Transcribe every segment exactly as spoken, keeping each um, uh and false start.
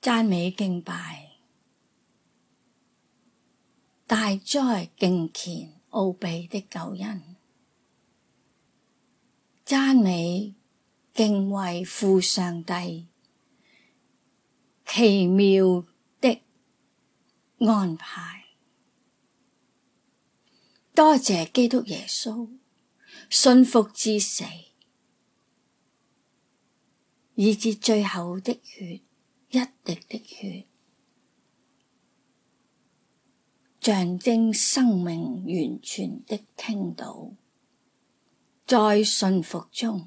讚美敬拜，大哉敬虔奧秘的救恩，讚美敬畏父上帝奇妙的安排。多謝基督耶穌信服至死，以致最後的血，一滴的血，象徵生命完全的傾倒，在信服中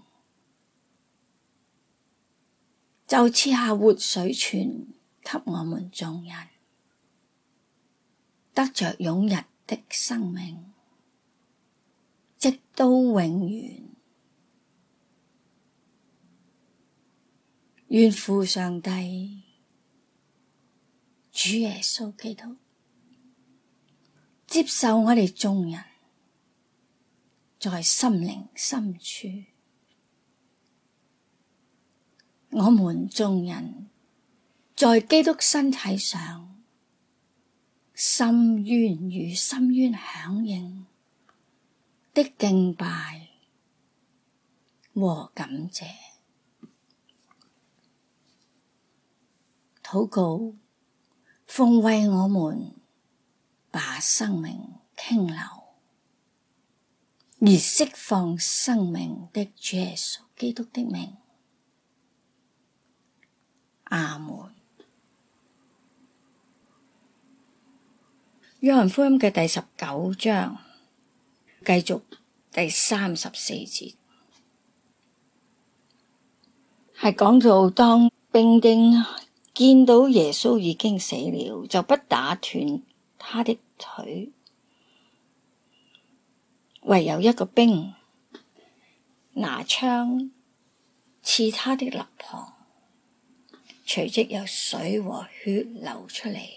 就賜下活水泉給我們眾人，得着永逸的生命，直到永遠。願父上帝、主耶穌基督接受我哋眾人在心靈深處，我們眾人在基督身體上深淵與深淵響應的敬拜和感謝。禱告，奉為我們把生命傾流而釋放生命的主耶穌基督的名。阿門。約翰福音嘅第十九章，繼續第三十四節，係講到當兵丁見到耶穌已經死了，就不打斷他的腿，唯有一個兵拿槍刺他的肋旁，隨即有水和血流出嚟。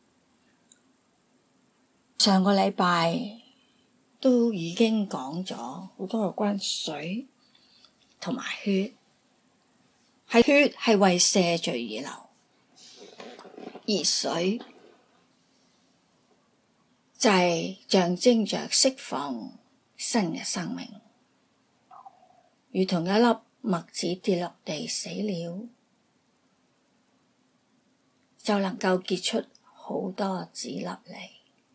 上個禮拜都已經講咗好多有關水同埋血，係血係為赦罪而流，而水就係象徵着釋放新嘅生命，如同一粒麥子跌落地死了，就能夠結出好多子粒嚟。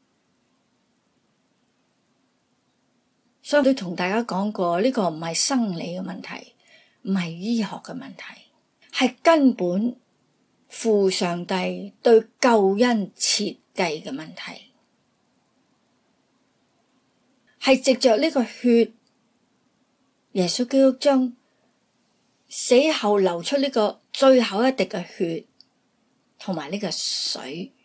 所以都同大家講過，呢個唔係生理嘅問題，唔係醫學嘅問題，係根本父上帝對救恩設計嘅問題，係藉着呢個血，耶穌基督將死後流出呢個最後一滴嘅血同埋呢個水，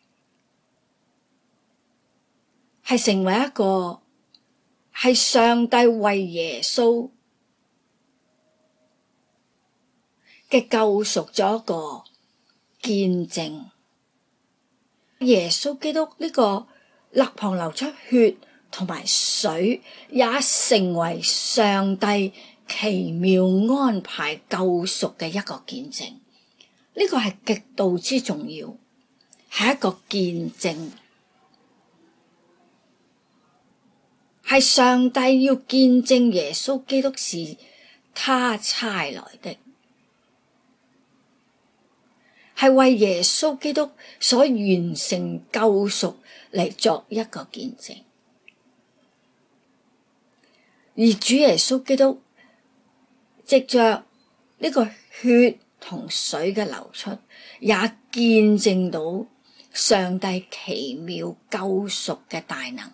係成為一個係上帝為耶穌嘅救贖咗一個見證。耶穌基督呢個肋旁流出血同埋水，也成為上帝奇妙安排救贖嘅一個見證。呢個係極度之重要，係一個見證，係上帝要見證耶穌基督是他差來的，係為耶穌基督所完成救贖嚟作一個見證。而主耶穌基督藉着呢個血同水嘅流出，也見證到上帝奇妙救贖嘅大能，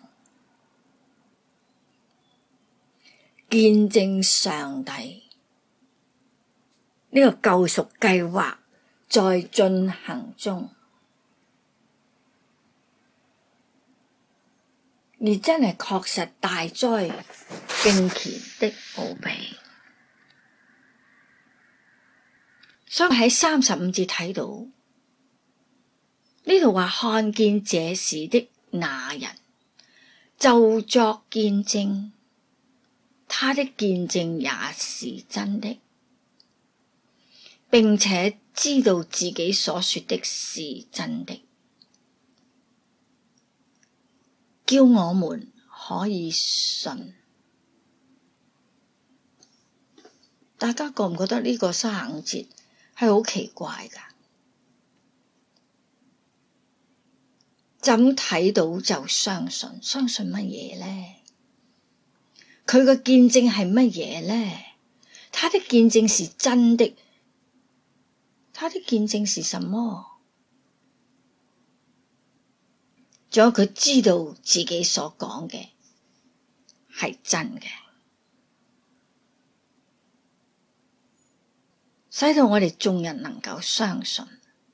見證上帝呢個救贖計劃在進行中，而真係確實大哉敬虔的奧秘。所以喺三十五節睇到呢度話，看見這事的那人就作見證，他的見證也是真的，並且知道自己所說的是真的，叫我們可以信。大家覺唔覺得呢個三十五節係好奇怪㗎？就咁睇到就相信，相信乜嘢呢？佢嘅見證係乜嘢呢？他的見證是真的，他的見證是什麼？仲有佢知道自己所講嘅係真嘅，使到我哋眾人能夠相信。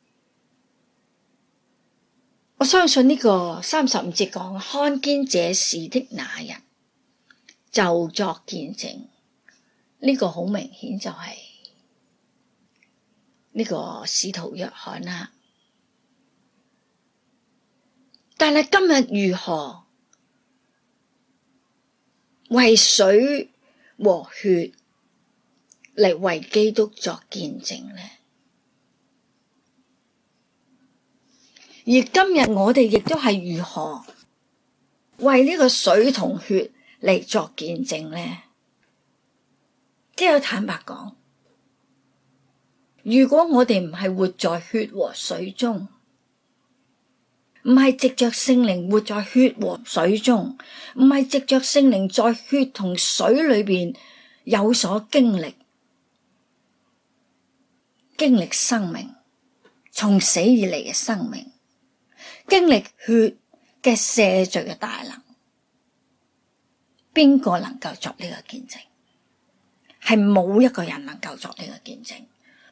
我相信呢個三十五節講，看見這事的那人就作見證，呢個好明顯就係呢個使徒約翰啦。但係今日如何為水和血嚟為基督作見證呢？而今日我哋亦都係如何為呢個水同血嚟作見證呢？即係坦白講，如果我哋唔係活在血和水中，唔係藉着聖靈活在血和水中，唔係藉着聖靈在血同水裏邊有所經歷，經歷生命，從死而嚟嘅生命，經歷血嘅赦罪嘅大能，邊個能夠作呢個見證？係冇一個人能夠作呢個見證，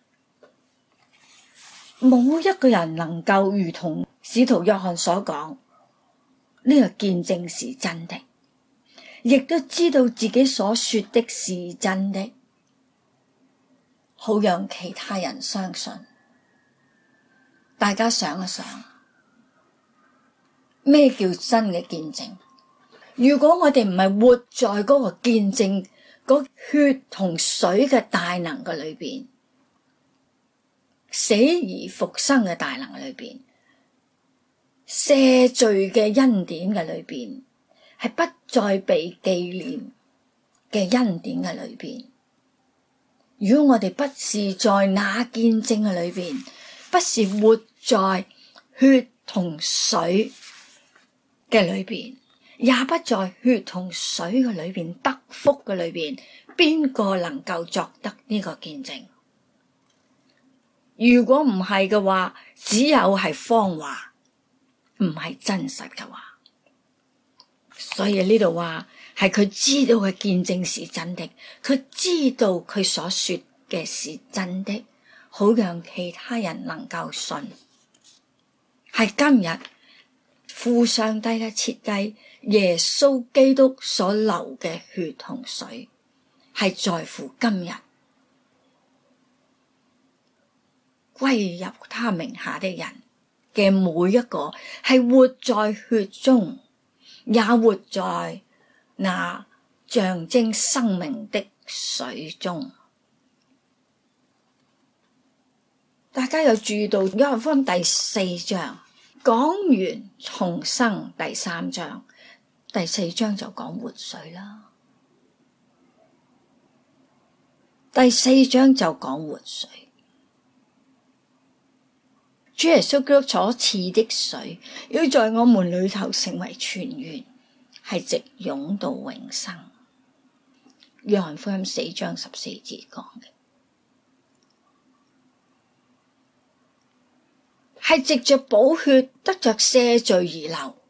冇一個人能夠如同使徒約翰所講，呢個見證是真的，亦都知道自己所說的是真的，好讓其他人相信。大家想一想，咩叫真嘅見證？如果我哋唔係活在嗰個見證，嗰血同水嘅大能嘅裏邊，死而復生嘅大能裏邊，赦罪嘅恩典嘅裏邊，係不再被紀念嘅恩典嘅裏邊，如果我哋不是在那見證嘅裏邊，不是活在血同水嘅裏邊，也不在血同水嘅裏邊得福嘅裏邊，邊個能夠作得呢個見證？如果唔係嘅話，只有係謊話，唔係真實嘅話。所以呢度話係佢知道嘅見證是真的，佢知道佢所說嘅是真的，好讓其他人能夠信。係今日父上帝嘅設計，耶穌基督所流嘅血同水，係在乎今日歸入他名下的人嘅每一個，係活在血中，也活在那象徵生命的水中。大家有注意到約翰福音第四章講完重生，第三章第四章就講活水啦，第四章就講活水。主耶穌基督所賜的水，要在我們裏頭成為泉源，係直湧到永生。約翰福音四章十四節講嘅，係藉着寶血得着赦罪而流，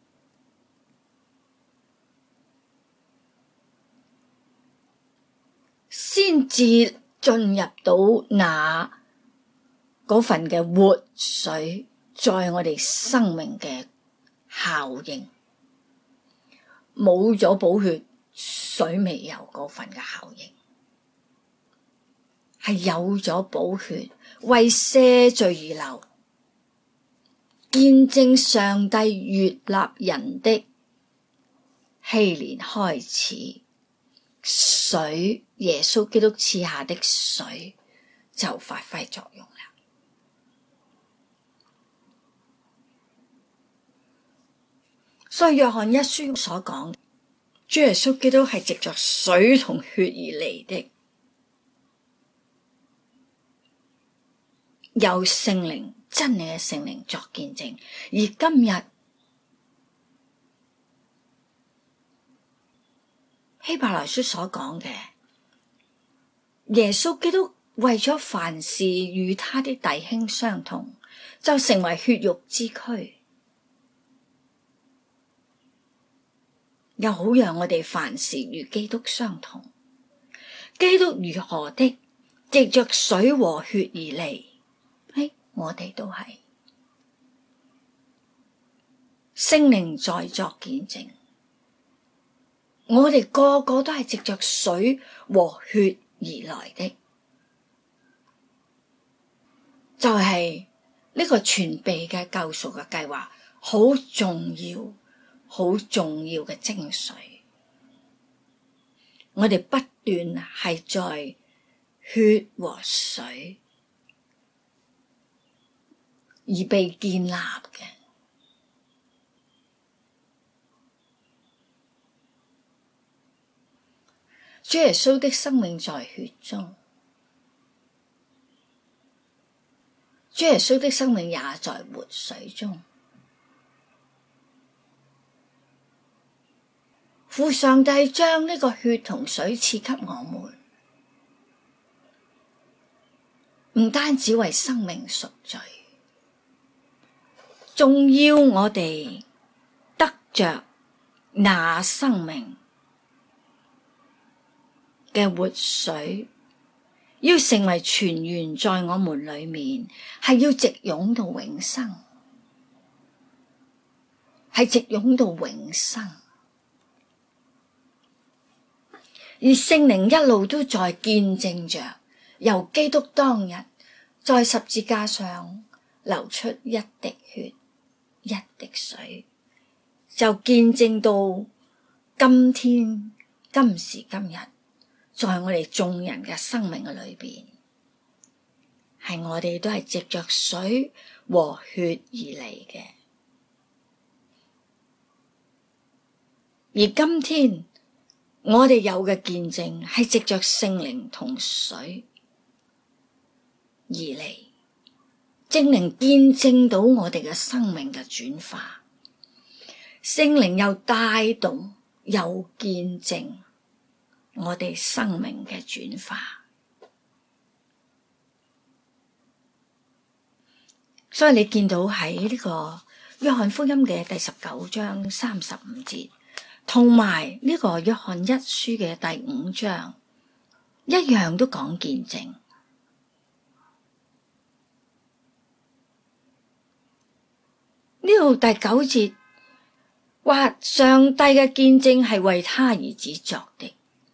先至進入到那嗰份嘅活水，在我哋生命嘅效應。冇咗寶血，水未有嗰份嘅效應，係有咗寶血為赦罪而流，見證上帝悅納人的禧年開始，水耶穌基督賜下的水就發揮作用啦。 所以約翰一書所講，主耶穌基督係藉着水同血而嚟的，有聖靈，真理嘅聖靈作見證。而今日希伯來書所講嘅，耶穌基督為咗凡事與他的弟兄相同，就成為血肉之軀，又好讓我哋凡事與基督相同。基督如何的藉着水和血而嚟，哎，我哋都係。聖靈在作見證，我哋個個都係藉着水和血而來的，就係呢個全備嘅救贖嘅計劃，好重要、好重要嘅精髓。我哋不斷係在血和水而被建立嘅。主耶穌的生命在血中，主耶穌的生命也在活水中。父上帝將呢個血同水賜給我們，唔單止為生命贖罪，仲要我哋得着那生命嘅活水，要成為泉源在我們裏面，係要直湧到永生，係直湧到永生。而聖靈一路都在見證着，由基督當日在十字架上流出一滴血、一滴水，就見證到今天今時今日，在我哋眾人嘅生命嘅裏邊，係我哋都係藉着水和血而嚟嘅。而今天我哋有嘅見證係藉着聖靈同水而嚟，聖靈見證到我哋嘅生命嘅轉化，聖靈又帶動又見證我哋生命嘅轉化。所以你見到喺呢個約翰福音嘅第十九章三十五節，同埋呢個約翰一書嘅第五章，一樣都講見證。呢度第九節話，上帝嘅見證係為他兒子作的，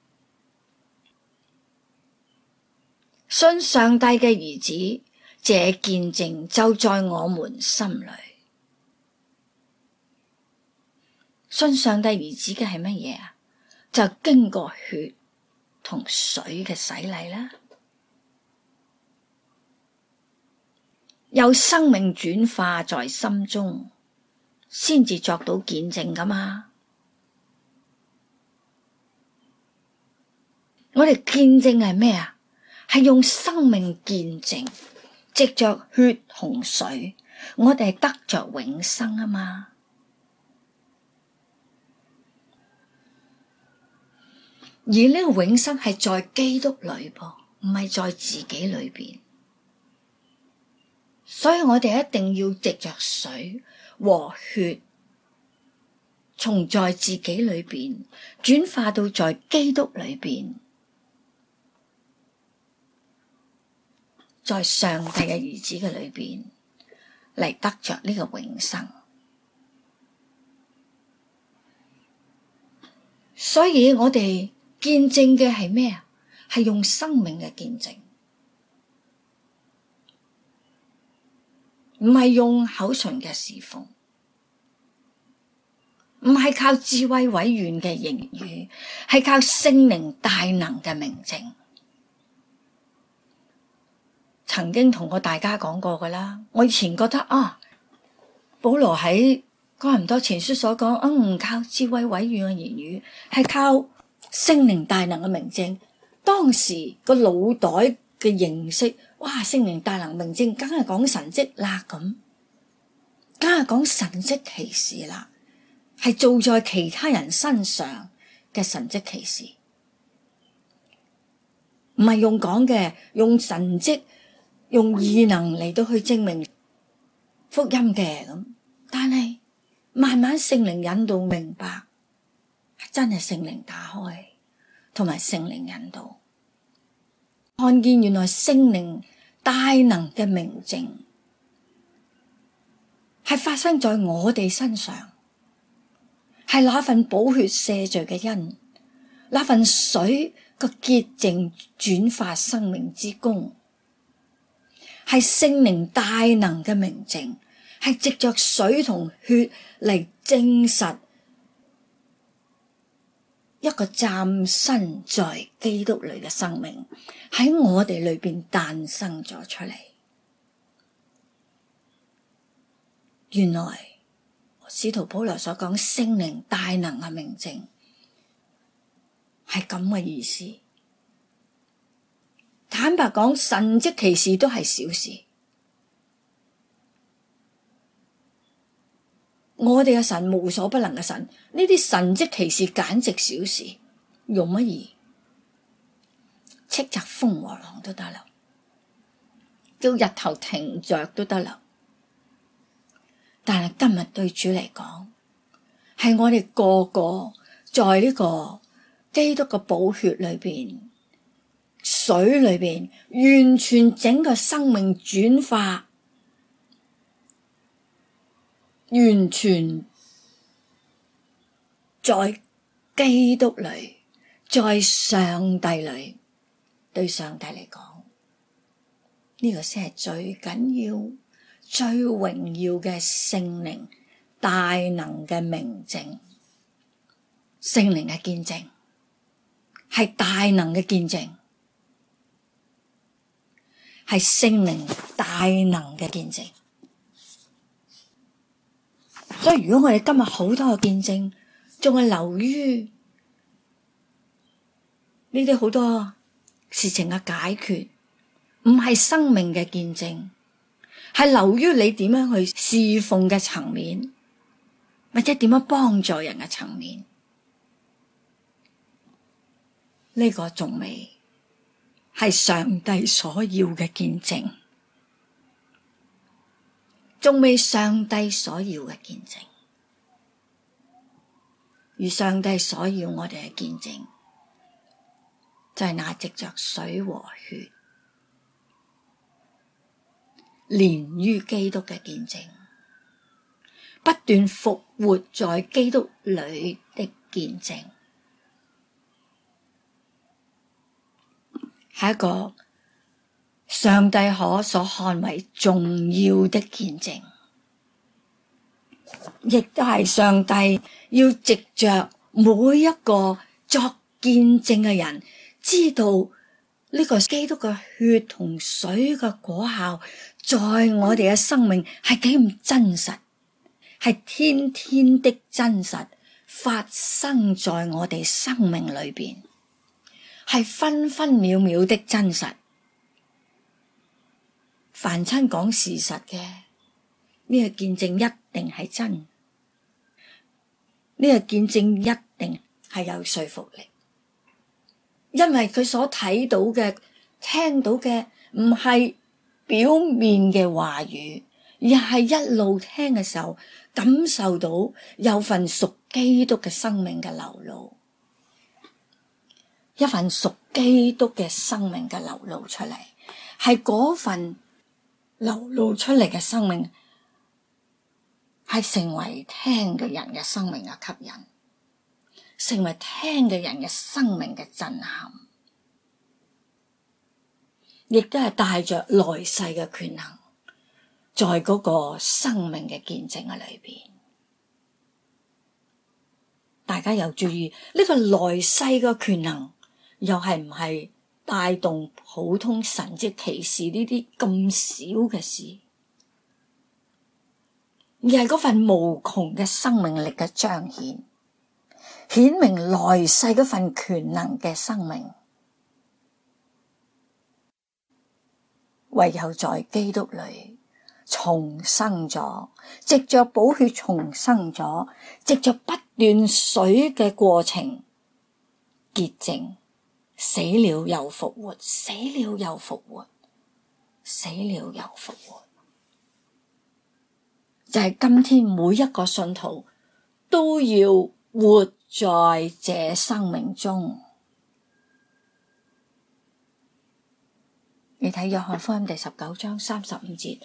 信上帝嘅兒子，這見證就在我們心裏。信上帝兒子嘅係乜嘢啊？就經過血同水嘅洗禮啦，有生命轉化在心中，先至作到見證噶嘛。我哋見證係咩啊？係用生命見證，藉着血同水，我哋係得着永生啊嘛。而呢個永生係在基督裏噃，唔係在自己裏邊。所以我哋一定要藉着水和血，從在自己裏邊轉化到在基督裏邊，在上帝嘅兒子嘅裏邊嚟得着呢個永生。所以我哋見證嘅係咩啊？係用生命嘅見證，唔係用口唇嘅侍奉，唔係靠智慧委婉嘅言語，係靠聖靈大能嘅明證。曾經同過大家講過噶啦，我以前覺得啊，保羅喺哥林多前書所講，嗯，靠智慧委婉嘅言語，係靠聖靈大能嘅明證。當時個腦袋嘅認識，哇！聖靈大能明證，梗係講神蹟啦，咁，梗係講神蹟奇事啦，係做在其他人身上嘅神蹟奇事，唔係用講嘅，用神蹟、用異能嚟到去證明福音嘅咁。但係慢慢聖靈引導明白，真係聖靈打開，同埋聖靈引導，看見原來聖靈大能嘅明證係發生在我哋身上，係那份寶血赦罪嘅恩，那份水個潔淨轉化生命之功，係聖靈大能嘅明證，係藉着水同血嚟證實一個暫身在基督裏嘅生命喺我哋裏邊誕生咗出嚟。原來使徒保羅所講聖靈大能嘅明證係咁嘅意思。坦白講，神蹟奇事都係小事。我哋嘅神無所不能嘅神，呢啲神蹟奇事簡直小事，容乜易？斥責風和浪都得啦，叫日頭停着都得啦。但係今日對主嚟講，係我哋個個在呢個基督嘅寶血裏邊、水裏邊，完全整個生命轉化，完全在基督裏，在上帝裏。對上帝嚟講，呢個先係最緊要、最榮耀嘅聖靈大能嘅明證。聖靈嘅見證係大能嘅見證，係聖靈大能嘅見證。所以如果我哋今日好多嘅見證仲係流於呢啲好多事情嘅解決，唔係生命嘅見證，係流於你點樣去侍奉嘅層面，或者點樣幫助人嘅層面，呢個仲未係上帝所要嘅見證，仲未上帝所要嘅見證。而上帝所要我哋嘅見證，就係那藉着水和血連於基督嘅見證，不斷復活在基督裏的見證，係一個上帝可所看為重要的見證，亦都係上帝要藉着每一個作見證嘅人，知道呢個基督嘅血同水嘅果效在我哋嘅生命係幾咁真實，係天天的真實發生在我哋生命裏邊，係分分秒秒的真實。凡親講事實嘅，呢個見證一定係真，呢個見證一定係有說服力，因為佢所睇到嘅、聽到嘅唔係表面嘅話語，而係一路聽嘅時候感受到有份屬基督嘅生命嘅流露，一份屬基督嘅生命嘅流露出嚟，係嗰份流露出嚟嘅生命係成為聽嘅人嘅生命嘅吸引，成為聽嘅人嘅生命嘅震撼，亦都係帶着來世嘅權能，在嗰個生命嘅見證嘅裏邊。大家又注意呢個來世嘅權能，又係唔係帶動普通神蹟奇事呢啲咁少嘅事？ 而係嗰份無窮嘅生命力嘅彰顯，顯明來世嗰份權能嘅生命。唯有在基督裏重生咗，藉着寶血重生咗，藉着不斷水嘅過程潔淨，死了又復活，死了又復活，死了又復活。就係今天每一個信徒都要活在這生命中。你睇約翰福音第十九章三十五節，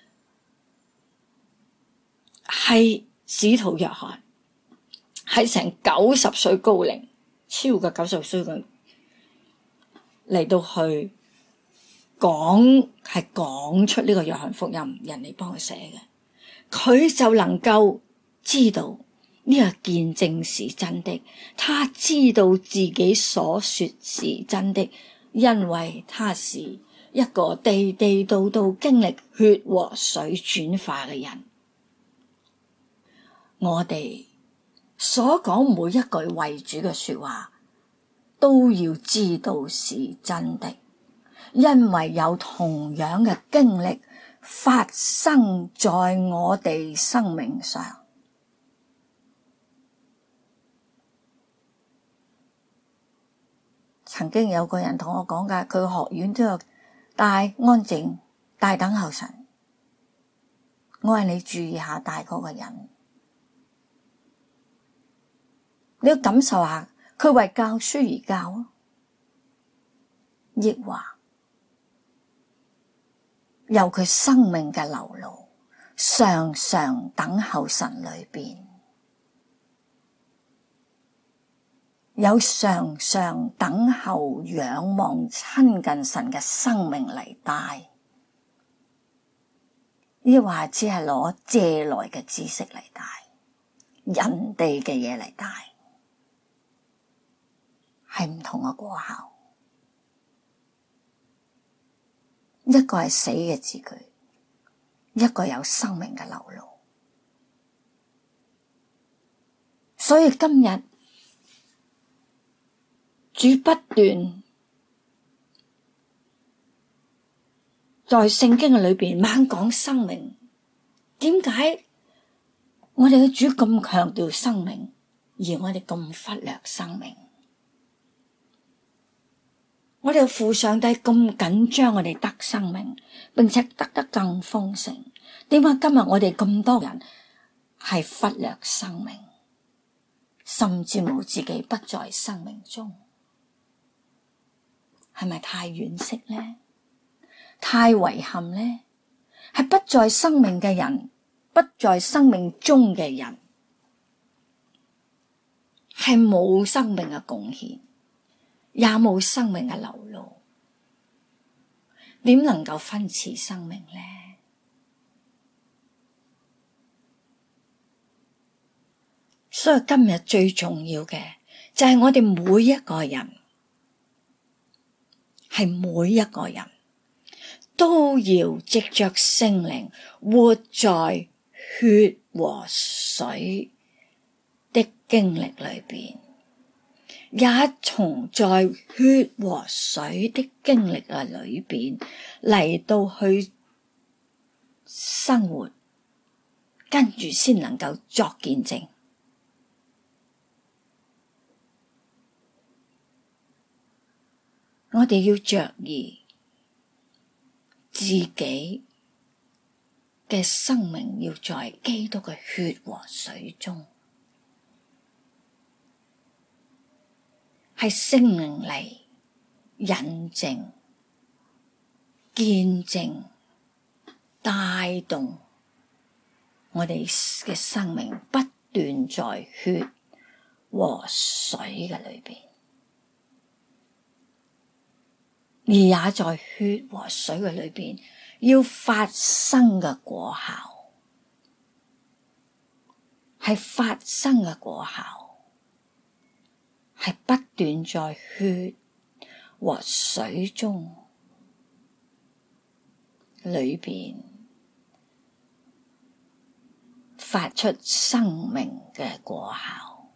係使徒約翰喺成九十歲高齡，超過九十歲嘅嚟到去講，係講出呢個約翰福音，人哋幫佢寫嘅，佢就能夠知道呢個見證是真的，他知道自己所說是真的，因為他是一個地地道道經歷血和水轉化嘅人。我哋所講每一句為主嘅說話，都要知道是真的，因為有同樣嘅經歷發生在我哋生命上。曾經有個人同我講㗎，佢學院都有帶安靜、帶等候神。我話你注意下帶嗰個人，你要感受下佢為教書而教啊，抑或由佢生命嘅流露，常常等候神裏邊，有常常等候仰望親近神嘅生命嚟帶，抑或只係攞借來嘅知識嚟帶，人哋嘅嘢嚟帶，係唔同嘅果效。一個係死嘅字句，一個有生命嘅流露。所以今日主不斷在聖經嘅裏邊猛講生命。點解我哋嘅主咁強調生命，而我哋咁忽略生命？我哋父上帝咁緊張我哋得生命，並且得得更豐盛，點解今日我哋咁多人係忽略生命，甚至冇自己不在生命中？係咪太惋惜呢？太遺憾呢？係不在生命嘅人，不在生命中嘅人，係冇生命嘅貢獻，也冇生命嘅流露，點能夠分賜生命呢？所以今日最重要嘅就係我哋每一個人，係每一個人都要藉着聖靈活在血和水的經歷裏邊，也從在血和水的經歷嘅裏邊嚟到去生活，跟住先能夠作見證。我哋要着意自己嘅生命要在基督嘅血和水中，係聖靈嚟引證、見證、帶動我哋嘅生命，不斷在血和水嘅裏邊。而也在血和水嘅裏邊要發生嘅果效，係發生嘅果效，係不斷在血和水中裏邊發出生命嘅果效。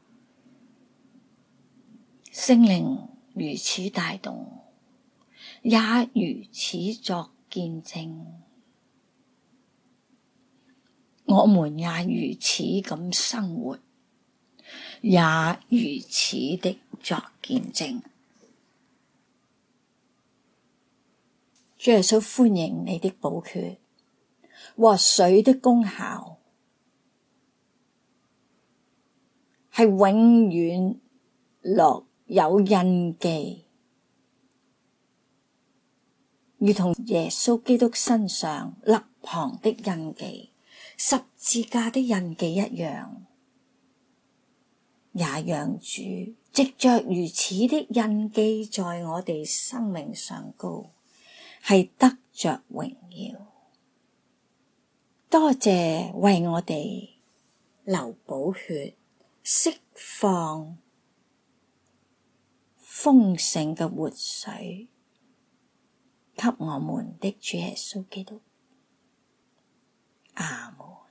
聖靈如此帶動，也如此作見證，我們也如此咁生活，也如此的作見證。主耶穌歡迎你的寶血和水的功效，係永遠落有印記，如同耶穌基督身上肋旁的印記、十字架的印記一樣，也讓主藉着如此的印記在我哋生命上高，係得着榮耀。多謝為我哋流寶血，釋放豐盛嘅活水給我們的主耶穌基督。阿們。